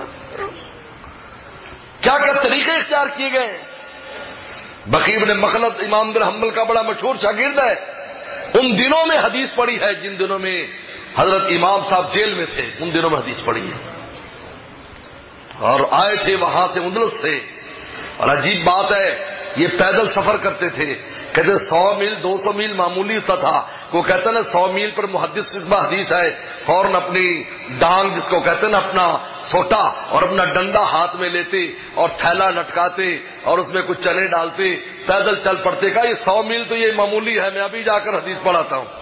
کیا کیا طریقے اختیار کیے گئے. بقی بن مخلد امام بن حنبل کا بڑا مشہور شاگرد ہے, ان دنوں میں حدیث پڑھی ہے جن دنوں میں حضرت امام صاحب جیل میں تھے, ان دنوں میں حدیث پڑھی ہے, اور آئے تھے وہاں سے اندلس سے. اور عجیب بات ہے, یہ پیدل سفر کرتے تھے, کہتے سو میل دو سو میل معمولی سا تھا. وہ کہتے نا سو میل پر محدث فقہ حدیث ہے, فوراً اپنی ڈانگ جس کو کہتے نا اپنا سوٹا اور اپنا ڈنڈا ہاتھ میں لیتے اور تھیلا لٹکاتے اور اس میں کچھ چنے ڈالتے, پیدل چل پڑتے. کہا یہ سو میل تو یہ معمولی ہے, میں ابھی جا کر حدیث پڑھاتا ہوں.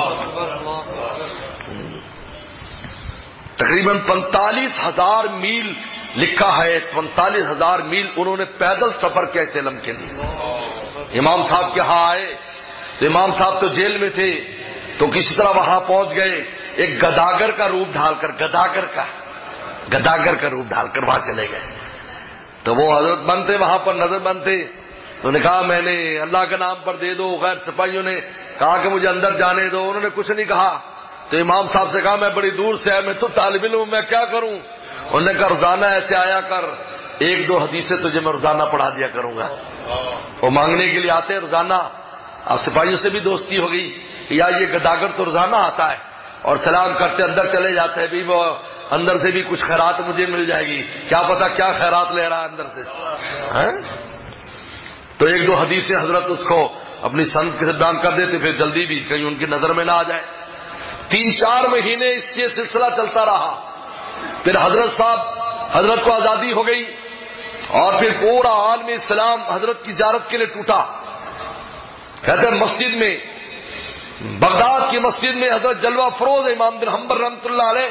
تقریباً پینتالیس ہزار میل لکھا ہے, پینتالیس ہزار میل انہوں نے پیدل سفر کیا اس علم کے لیے. امام صاحب کے ہاں آئے تو امام صاحب تو جیل میں تھے, تو کسی طرح وہاں پہنچ گئے, ایک گداگر کا روپ ڈھال کر, گداگر کا گداگر کا روپ ڈھال کر وہاں چلے گئے. تو وہ حضرت بنتے وہاں پر نظر بنتے, انہوں نے کہا میں نے اللہ کے نام پر دے دو. غیر سپاہیوں نے کہا کہ مجھے اندر جانے دو, انہوں نے کچھ نہیں کہا. تو امام صاحب سے کہا میں بڑی دور سے آیا, میں تو طالب علم ہوں, میں کیا کروں. انہوں نے کہا روزانہ ایسے آیا کر, ایک دو حدیثیں تجھے میں روزانہ پڑھا دیا کروں گا. وہ مانگنے کے لیے آتے روزانہ. اب سپاہیوں سے بھی دوستی ہو گئی, یا یہ گداگر تو روزانہ آتا ہے اور سلام کرتے اندر چلے جاتے ہیں, بھی وہ اندر سے بھی کچھ خیرات مجھے مل جائے گی, کیا پتا کیا خیرات لے رہا ہے اندر سے. تو ایک دو حدیثیں حضرت اس کو اپنی سند کے بیان کر دیتے، پھر جلدی بھی کہیں ان کی نظر میں نہ آ جائے۔ تین چار مہینے اس یہ سلسلہ چلتا رہا، پھر حضرت صاحب حضرت کو آزادی ہو گئی، اور پھر پورا عالم اسلام حضرت کی زیارت کے لیے ٹوٹا۔ کہتے ہیں مسجد میں، بغداد کی مسجد میں حضرت جلوہ فروز امام بن حنبل رحمۃ اللہ علیہ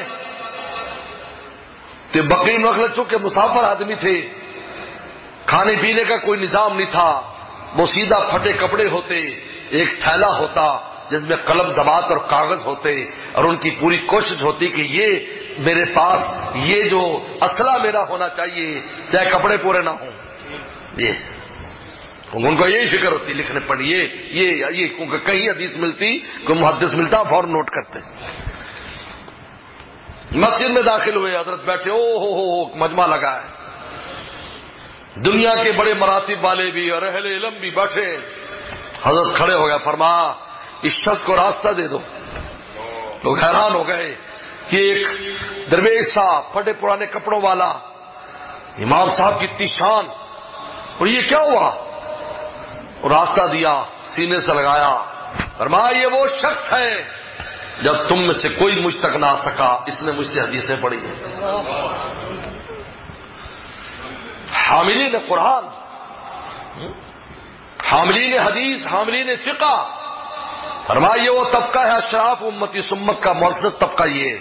تو بقی نخل چونکہ مسافر آدمی تھے، کھانے پینے کا کوئی نظام نہیں تھا، وہ سیدھا پھٹے کپڑے ہوتے، ایک تھیلا ہوتا جس میں قلم دبات اور کاغذ ہوتے، اور ان کی پوری کوشش ہوتی کہ یہ میرے پاس یہ جو اسلحہ میرا ہونا چاہیے، چاہے کپڑے پورے نہ ہوں۔ یہ ان کو یہی فکر ہوتی لکھنے پڑی، یہ یہ یہ کہیں حدیث ملتی، کوئی محدث ملتا، فوراً نوٹ کرتے۔ مسجد میں داخل ہوئے، حضرت بیٹھے، او ہو ہو مجمع لگا ہے، دنیا کے بڑے مراتب والے بھی اور اہل علم بھی بیٹھے۔ حضرت کھڑے ہو گیا، فرمایا اس شخص کو راستہ دے دو۔ لوگ حیران ہو گئے کہ ایک درویش صاحب پھٹے پرانے کپڑوں والا، امام صاحب کی اتنی شان، اور یہ کیا ہوا؟ اور راستہ دیا، سینے سے لگایا، فرمایا یہ وہ شخص ہے جب تم میں سے کوئی مجھ تک نہ آ سکا، اس نے مجھ سے حدیثیں پڑھی ہیں۔ حاملین قرآن، حاملین حدیث، حاملین فقہ، فرمایا یہ وہ طبقہ ہے اشراف امتی سمت کا معزز طبقہ، یہ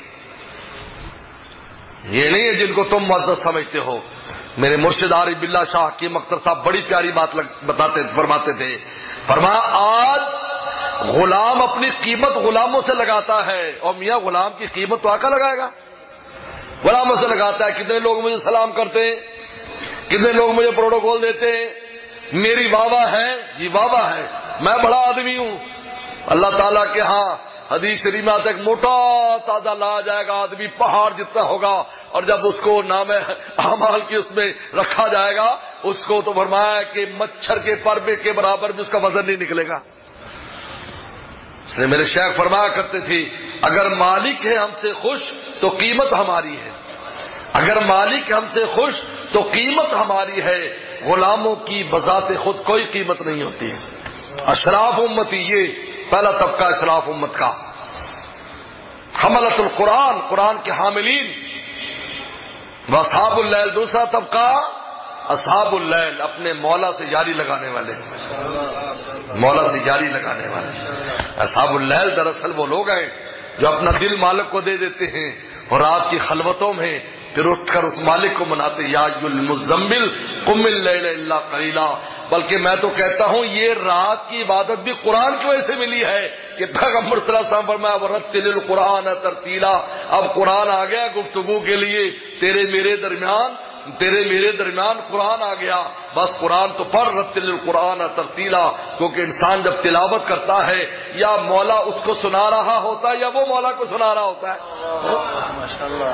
یہ نہیں ہے جن کو تم معزز سمجھتے ہو۔ میرے مرشد عارف باللہ شاہ حکیم اختر صاحب بڑی پیاری بات بتاتے فرماتے تھے، فرمایا آج غلام اپنی قیمت غلاموں سے لگاتا ہے، اور میاں غلام کی قیمت تو آقا لگائے گا، غلاموں سے لگاتا ہے۔ کتنے لوگ مجھے سلام کرتے ہیں، کتنے لوگ مجھے پروٹوکول دیتے ہیں، میری واہ واہ ہے، یہ واہ واہ ہے، میں بڑا آدمی ہوں۔ اللہ تعالیٰ کے ہاں حدیث شریف میں آتا ہے، موٹا تازہ لا جائے گا آدمی، پہاڑ جتنا ہوگا، اور جب اس کو نام اعمال کی اس میں رکھا جائے گا، اس کو تو فرمایا کہ مچھر کے پربے کے برابر بھی اس کا وزن نہیں نکلے گا۔ اس لیے میرے شیخ فرمایا کرتے تھے، اگر مالک ہے ہم سے خوش تو قیمت ہماری ہے، اگر مالک ہم سے خوش تو قیمت ہماری ہے، غلاموں کی بذات خود کوئی قیمت نہیں ہوتی ہے۔ اشراف امتی، یہ پہلا طبقہ اشراف امت کا، حملۃ القرآن، قرآن کے حاملین، واصحاب اللیل دوسرا طبقہ، اصحاب اللیل، اپنے مولا سے یاری لگانے والے، مولا سے یاری لگانے والے۔ اصحاب اللیل دراصل وہ لوگ ہیں جو اپنا دل مالک کو دے دیتے ہیں، اور رات کی خلوتوں میں پھر اٹھ کر اس مالک کو مناتے، یا ایھا المزمل قم اللیل الا قلیلا۔ بلکہ میں تو کہتا ہوں یہ رات کی عبادت بھی قرآن کی وجہ سے ملی ہے کہ پیغمبر صلی اللہ علیہ وسلم فرمایا ورتل القرآن ترتیلا، اب قرآن آ گیا گفتگو کے لیے، تیرے میرے درمیان تیرے میرے درمیان قرآن آ گیا، بس قرآن تو پڑھ، رتل القرآن ترتیلا، کیونکہ انسان جب تلاوت کرتا ہے یا مولا اس کو سنا رہا ہوتا ہے یا وہ مولا کو سنا رہا ہوتا ہے۔ ماشاءاللہ۔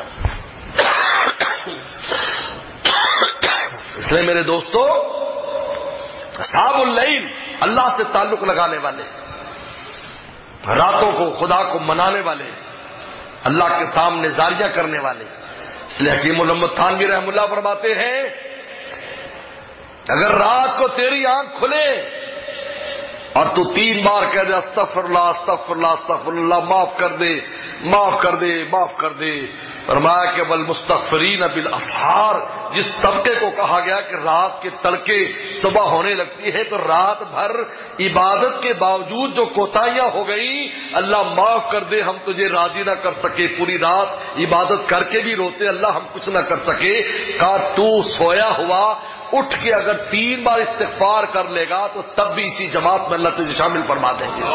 اس لیے میرے دوستو، اصحاب اللیل اللہ سے تعلق لگانے والے، راتوں کو خدا کو منانے والے، اللہ کے سامنے زاریاں کرنے والے۔ اس لیے حکیم محمد تھانوی رحم اللہ فرماتے ہیں، اگر رات کو تیری آنکھ کھلے اور تو تین بار کہہ دے استغفر اللہ استغفر اللہ استغفر اللہ، معاف کر دے معاف کر دے معاف کر دے، فرمایا کہ والمستغفرین بالاسحار، جس طبقے کو کہا گیا کہ رات کے تڑکے صبح ہونے لگتی ہے تو رات بھر عبادت کے باوجود جو کوتاہیاں ہو گئی، اللہ معاف کر دے، ہم تجھے راضی نہ کر سکے، پوری رات عبادت کر کے بھی روتے اللہ ہم کچھ نہ کر سکے، کہا تو سویا ہوا اٹھ کے اگر تین بار استغفار کر لے گا تو تب بھی اسی جماعت میں اللہ تجھے شامل فرما دیں گے،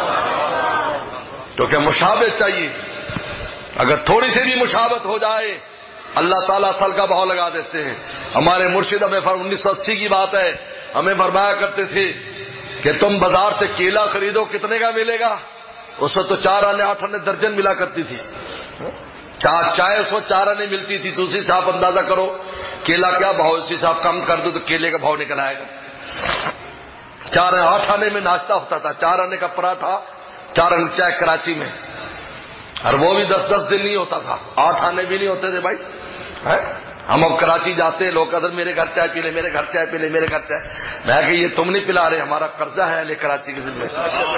کیونکہ مشابہت چاہیے، اگر تھوڑی سی بھی مشابہت ہو جائے اللہ تعالیٰ اصل کا بھاؤ لگا دیتے ہیں۔ ہمارے مرشد ہمیں انیس سو اسی کی بات ہے، ہمیں فرمایا کرتے تھے کہ تم بازار سے کیلا خریدو کتنے کا ملے گا، اس وقت تو چار آنے آٹھ آنے درجن ملا کرتی تھی، چائے اس وقت چار آنے ملتی تھی، دوسری سے آپ اندازہ کرو کیلا کیا بھاؤ، اسی سے آپ کم کر دو تو کیلے کا بھاؤ نکل آئے گا۔ چار آٹھ آنے میں ناشتہ ہوتا تھا، چار آنے کا پراٹھا، چار آنے چائے کراچی میں، اور وہ بھی دس دس دن نہیں ہوتا تھا، آٹھ آنے بھی نہیں ہوتے تھے بھائی، ہم اب کراچی جاتے ہیں، لوگ ادھر میرے گھر چائے پی لے، میرے گھر چائے پی لے، میرے گھر چائے. میں کہ یہ تم نہیں پلا رہے، ہمارا قرضہ ہے اہل کراچی کے ذمہ.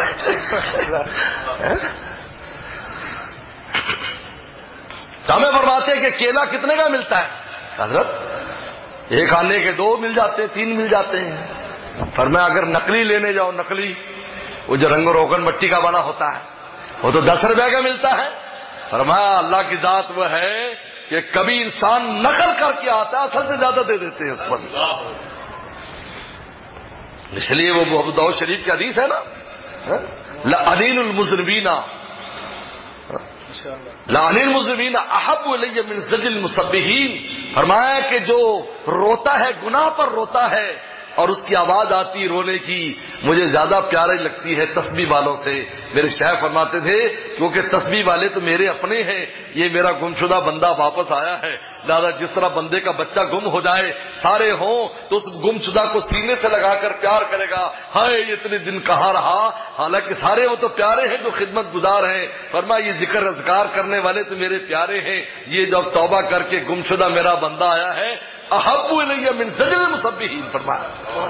ہمیں فرماتے ہیں کہ کیلا کتنے کا ملتا ہے؟ حضرت ایک آنے کے دو مل جاتے، تین مل جاتے ہیں. فرمایا اگر نقلی لینے جاؤ، نقلی وہ جو رنگ و روغن مٹی کا بنا ہوتا ہے وہ تو دس روپے کا ملتا ہے. فرمایا اللہ کی ذات وہ ہے کہ کبھی انسان نقل کر کے آتا ہے، اصل سے زیادہ دے دیتے ہیں اس پر. اس لیے وہ ابو داؤد شریف کی حدیث ہے نا، لعین المذنبین لعین المذنبین احب الی من زجر المسبحین. فرمایا کہ جو روتا ہے، گناہ پر روتا ہے اور اس کی آواز آتی رونے کی، مجھے زیادہ پیاری لگتی ہے تسبیح والوں سے. میرے شیخ فرماتے تھے کیونکہ تسبیح والے تو میرے اپنے ہیں، یہ میرا گمشدہ بندہ واپس آیا ہے. دادا جس طرح بندے کا بچہ گم ہو جائے، سارے ہوں تو اس گمشدہ کو سینے سے لگا کر پیار کرے گا، ہائے یہ اتنے دن کہاں رہا. حالانکہ سارے وہ تو پیارے ہیں جو خدمت گزار ہیں. فرمایا یہ ذکر اذکار کرنے والے تو میرے پیارے ہیں، یہ جب توبہ کر کے گمشدہ میرا بندہ آیا ہے، احب الی من زجر المسبحین. فرمایا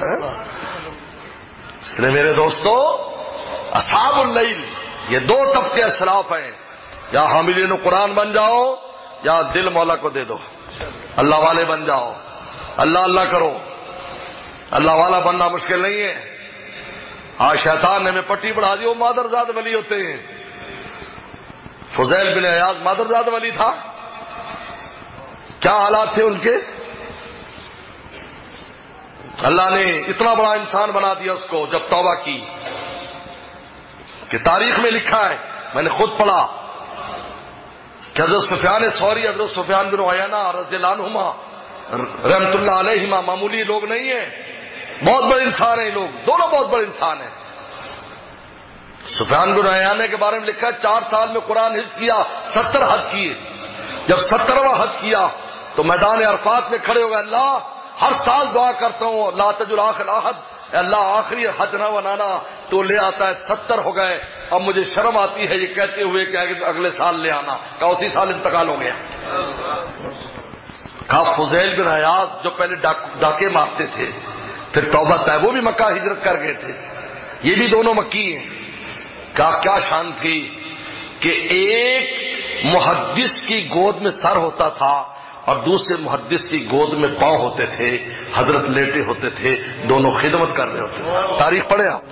اس نے میرے دوستو اصحاب اللیل یہ دو طبقے اسلاف ہیں، یا حاملین قرآن بن جاؤ یا دل مولا کو دے دو، اللہ والے بن جاؤ، اللہ اللہ کرو. اللہ والا بننا مشکل نہیں ہے. آج شیطان نے ہمیں پٹی بڑھا دی، وہ مادرزاد ولی ہوتے ہیں. فضیل بن عیاض مادرزاد ولی تھا، کیا حالات تھے ان کے؟ اللہ نے اتنا بڑا انسان بنا دیا اس کو جب توبہ کی کہ تاریخ میں لکھا ہے، میں نے خود پڑھا کہ حضرت سفیان ثوری، حضرت سفیان بن عیینہ رضی اللہ عنہما رحمۃ اللہ علیہما معمولی لوگ نہیں ہیں، بہت بڑے انسان ہیں. لوگ دونوں بہت بڑے انسان ہیں. سفیان بن عیینہ کے بارے میں لکھا ہے چار سال میں قرآن حفظ کیا، ستر حج کیے. جب سترواں حج کیا تو میدان عرفات میں کھڑے ہو گئے، اللہ ہر سال دعا کرتا ہوں لا تجل آخر احد، اللہ آخری حج نہ بنانا، تو لے آتا ہے. ستر ہو گئے. اب مجھے شرم آتی ہے یہ کہتے ہوئے کہ اگلے سال لے آنا، کہ اسی سال انتقال ہو گیا. کہا فضیل بن عیاض جو پہلے ڈاکے مارتے تھے پھر توبہ طیب، وہ بھی مکہ ہجرت کر گئے تھے، یہ بھی دونوں مکی ہیں. کہا کیا شان تھی کہ ایک محدث کی گود میں سر ہوتا تھا اور دوسرے محدث کی گود میں پاؤں ہوتے تھے، حضرت لیٹے ہوتے تھے، دونوں خدمت کر رہے ہوتے تھے. تاریخ پڑھے آپ.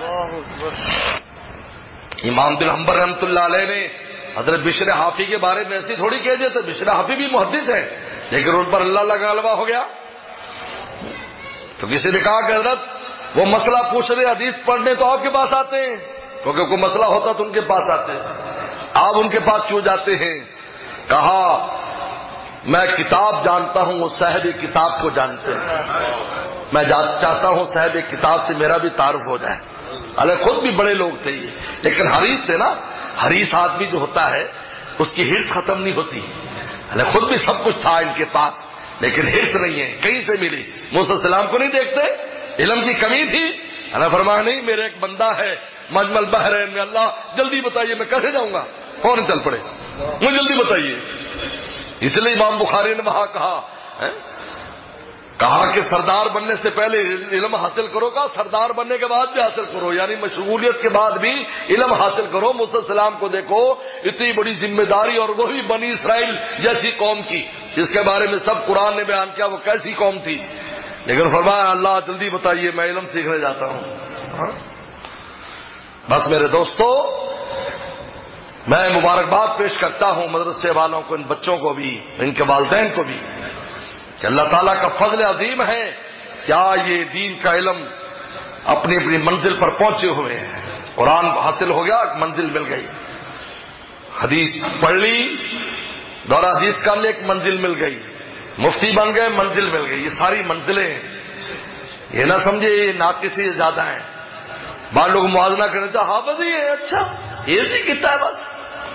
امام بن حنبل رحمۃ اللہ علیہ نے حضرت بشر حافی کے بارے میں ایسی تھوڑی کہہ دیتے، بشر حافی بھی محدث ہیں لیکن ان پر اللہ کا غلبہ ہو گیا. تو کسی نے کہا کہ حضرت وہ مسئلہ پوچھ رہے حدیث پڑھنے تو آپ کے پاس آتے ہیں، کیونکہ کوئی مسئلہ ہوتا تو ان کے پاس آتے ہیں، آپ ان کے پاس کیوں جاتے ہیں؟ کہا میں کتاب جانتا ہوں، وہ صاحب کتاب کو جانتے ہیں، میں چاہتا ہوں صاحب کتاب سے میرا بھی تعارف ہو جائے. اللہ خود بھی بڑے لوگ تھے یہ، لیکن حریص تھے نا. حریص آدمی جو ہوتا ہے اس کی ہرس ختم نہیں ہوتی. اللہ خود بھی سب کچھ تھا ان کے پاس لیکن ہرس نہیں ہے، کہیں سے ملی. موسیٰ السلام کو نہیں دیکھتے، علم کی کمی تھی. اللہ فرمایا نہیں، میرے ایک بندہ ہے مجمل بحرین میں، اللہ جلدی بتائیے میں کیسے جاؤں گا، فوراً چل پڑے، مجھے جلدی بتائیے. اس لیے امام بخاری نے وہاں کہا کہا کہ سردار بننے سے پہلے علم حاصل کرو گا، سردار بننے کے بعد بھی حاصل کرو، یعنی مشغولیت کے بعد بھی علم حاصل کرو. موسیٰ السلام کو دیکھو، اتنی بڑی ذمہ داری، اور وہی بنی اسرائیل جیسی قوم کی جس کے بارے میں سب قرآن نے بیان کیا وہ کیسی قوم تھی، لیکن فرمایا اللہ جلدی بتائیے میں علم سیکھنے جاتا ہوں. بس میرے دوستو، میں مبارکباد پیش کرتا ہوں مدرسے والوں کو، ان بچوں کو بھی، ان کے والدین کو بھی، کہ اللہ تعالیٰ کا فضل عظیم ہے. کیا یہ دین کا علم اپنی اپنی منزل پر پہنچے ہوئے ہیں. قرآن حاصل ہو گیا، منزل مل گئی. حدیث پڑھ لی، دورہ حدیث کر لے، ایک منزل مل گئی. مفتی بن گئے، منزل مل گئی. یہ ساری منزلیں ہیں، یہ نہ سمجھے یہ ناقصی زیادہ ہیں. بعض لوگ موازنہ کرنے چاہتے حافظ ہی ہے، اچھا یہ بھی کتنا ہے بس.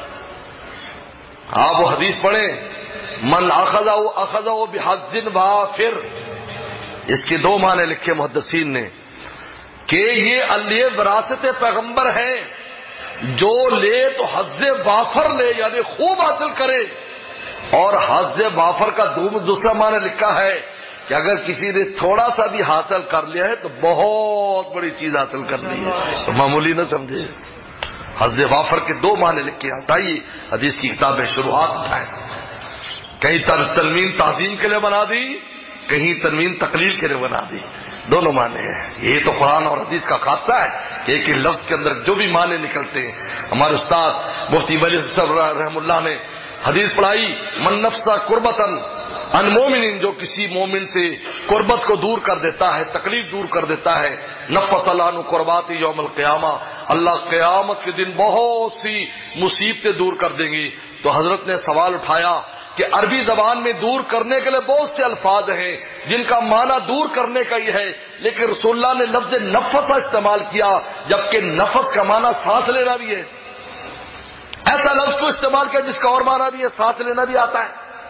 آپ وہ حدیث پڑھیں، من اخذہ اخذہ بحظ وافر، اس کے دو معنی لکھے محدثین نے کہ یہ اللہ وراثت پیغمبر ہے، جو لے تو حظ وافر لے، یعنی خوب حاصل کرے. اور حظ وافر کا دوسرا معنی لکھا ہے کہ اگر کسی نے تھوڑا سا بھی حاصل کر لیا ہے تو بہت بڑی چیز حاصل کر لی ہے، تو معمولی نہ سمجھے۔ حظ وافر کے دو معنی لکھے ہیں، اٹھائیے حدیث کی کتابیں شروعات اٹھائیں، کہیں تنوین تعظیم کے لیے بنا دی، کہیں تنوین تقلیل کے لیے بنا دی، دونوں معنی ہیں۔ یہ تو قرآن اور حدیث کا خاصہ ہے کہ ایک ہی لفظ کے اندر جو بھی معنی نکلتے ہیں۔ ہمارے استاد مفتی ولی صاحب رحم اللہ نے حدیث پڑھائی، من نفسا قربتن ان مومن، جو کسی مومن سے قربت کو دور کر دیتا ہے، تکلیف دور کر دیتا ہے، نفس اللہ عنہ قربات یوم القیامہ، اللہ قیامت کے دن بہت سی مصیبتیں دور کر دیں گی۔ تو حضرت نے سوال اٹھایا کہ عربی زبان میں دور کرنے کے لیے بہت سے الفاظ ہیں جن کا معنی دور کرنے کا ہی ہے، لیکن رسول اللہ نے لفظ نفس کا استعمال کیا، جبکہ نفس کا معنی سانس لینا بھی ہے۔ ایسا لفظ کو استعمال کیا جس کا اور معنی بھی ہے، سانس لینا بھی آتا ہے۔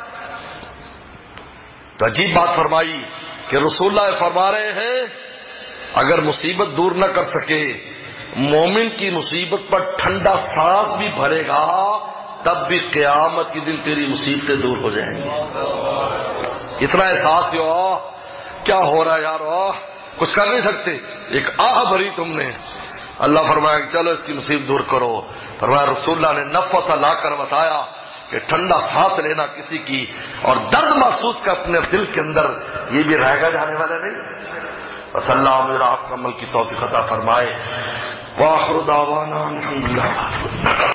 تو عجیب بات فرمائی کہ رسول اللہ فرما رہے ہیں اگر مصیبت دور نہ کر سکے، مومن کی مصیبت پر ٹھنڈا سانس بھی بھرے گا تب بھی قیامت کے دن تیری مصیبتیں دور ہو جائیں گی۔ اتنا احساس ہو آہ کیا ہو رہا ہے یار، آہ کچھ کر نہیں سکتے، ایک آہ بھری تم نے، اللہ فرمایا کہ چلو اس کی مصیبت دور کرو۔ فرمایا رسول اللہ نے نفس لا کر بتایا کہ ٹھنڈا سانس لینا کسی کی اور درد محسوس کر اپنے دل کے اندر، یہ بھی رہ گا جانے والا نہیں۔ بس اللہ میرا آپ کا عمل کی توفیق عطا فرمائے۔ وآخر دعوانا الحمدللہ۔